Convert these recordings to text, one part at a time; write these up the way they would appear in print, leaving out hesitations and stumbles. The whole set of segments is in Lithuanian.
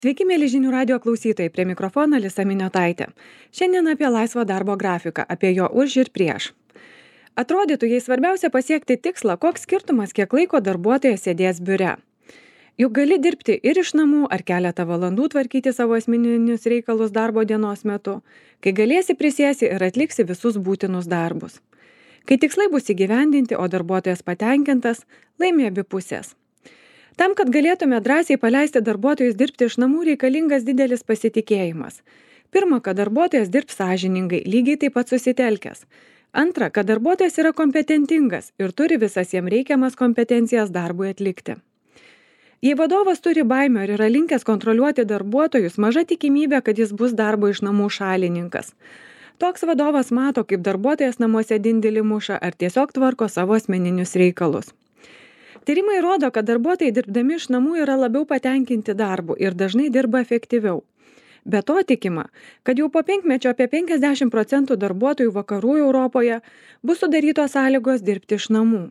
Sveiki, mėly žinių radio klausytojai, prie mikrofono Alisa Miniotaitė. Šiandien apie laisvo darbo grafiką, apie jo už ir prieš. Atrodytų, jei svarbiausia pasiekti tikslą, koks skirtumas, kiek laiko darbuotojas sėdės biure. Juk gali dirbti ir iš namų, ar keletą valandų tvarkyti savo asmeninius reikalus darbo dienos metu, kai galėsi prisėsi ir atliksi visus būtinus darbus. Kai tikslai bus įgyvendinti, o darbuotojas patenkintas, laimi abi pusės. Tam, kad galėtume drąsiai paleisti darbuotojus dirbti iš namų, reikalingas didelis pasitikėjimas. Pirma, kad darbuotojas dirbs sąžiningai, lygiai taip pat susitelkęs. Antra, kad darbuotojas yra kompetentingas ir turi visas jam reikiamas kompetencijas darbui atlikti. Jei vadovas turi baimę ir yra linkęs kontroliuoti darbuotojus, maža tikimybė, kad jis bus darbo iš namų šalininkas. Toks vadovas mato, kaip darbuotojas namuose dindilį muša ar tiesiog tvarko savo asmeninius reikalus. Tyrimai rodo, kad darbuotojai dirbdami iš namų yra labiau patenkinti darbu ir dažnai dirba efektyviau. Be to tikima, kad jau po 5 mečių apie 50% darbuotojų vakarų Europoje bus sudarytos sąlygos dirbti iš namų.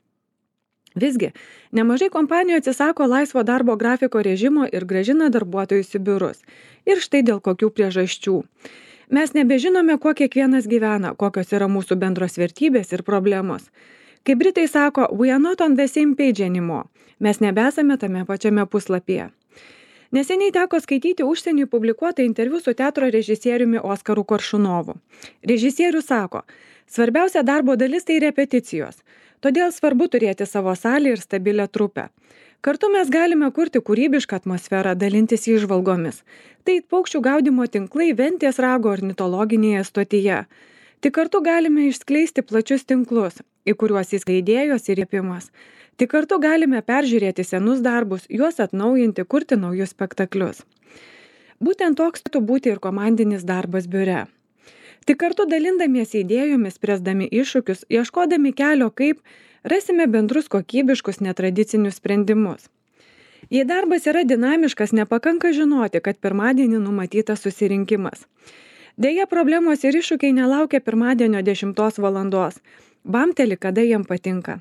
Visgi, nemažai kompanijų atsisako laisvo darbo grafiko režimo ir grąžina darbuotojus į biurus. Ir štai dėl kokių priežasčių. Mes nebežinome, kuo kiekvienas gyvena, kokios yra mūsų bendros vertybės ir problemos. Kaip Britai sako, we are not on the same page anymore. Mes nebesame tame pačiame puslapyje. Neseniai teko skaityti užsienį publikuotą interviu su teatro režisieriumi Oskaru Koršunovu. Režisierius sako, svarbiausia darbo dalis tai repeticijos. Todėl svarbu turėti savo salę ir stabilę trupę. Kartu mes galime kurti kūrybišką atmosferą, dalintis įžvalgomis. Tai paukščių gaudymo tinklai Ventės rago ornitologinėje stotyje. Tik kartu galime išskleisti plačius tinklus, į kuriuos įskleidėjos ir rėpimas. Tik kartu galime peržiūrėti senus darbus, juos atnaujinti, kurti naujus spektaklius. Būtent toks turėtų būti ir komandinis darbas biure. Tik kartu dalindamiesi idėjomis, spręsdami iššūkius, ieškodami kelio, kaip rasime bendrus kokybiškus netradicinius sprendimus. Jei darbas yra dinamiškas, nepakanka žinoti, kad pirmadienį numatytas susirinkimas. Deja, problemos ir iššūkiai nelaukia pirmadienio 10 valandos. Bamteli, kada jam patinka.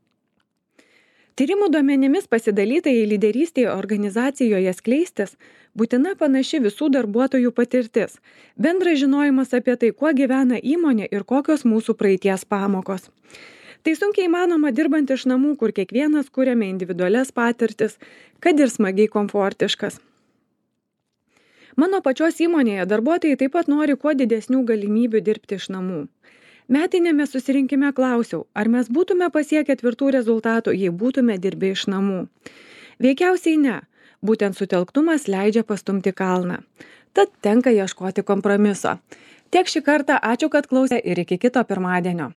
Tyrimų duomenimis pasidalyta į lyderystėje organizacijoje skleistis būtina panaši visų darbuotojų patirtis, bendras žinojimas apie tai, kuo gyvena įmonė ir kokios mūsų praeities pamokos. Tai sunkiai įmanoma dirbant iš namų, kur kiekvienas kuriame individualias patirtis, kad ir smagiai komfortiškas. Mano pačios įmonėje darbuotojai taip pat nori kuo didesnių galimybių dirbti iš namų. Metinėme susirinkime klausiau, ar mes būtume pasiekę tvirtų rezultatų, jei būtume dirbę iš namų. Veikiausiai ne. Būtent sutelktumas leidžia pastumti kalną. Tad tenka ieškoti kompromiso. Tiek šį kartą, ačiū, kad klausė ir iki kito pirmadienio.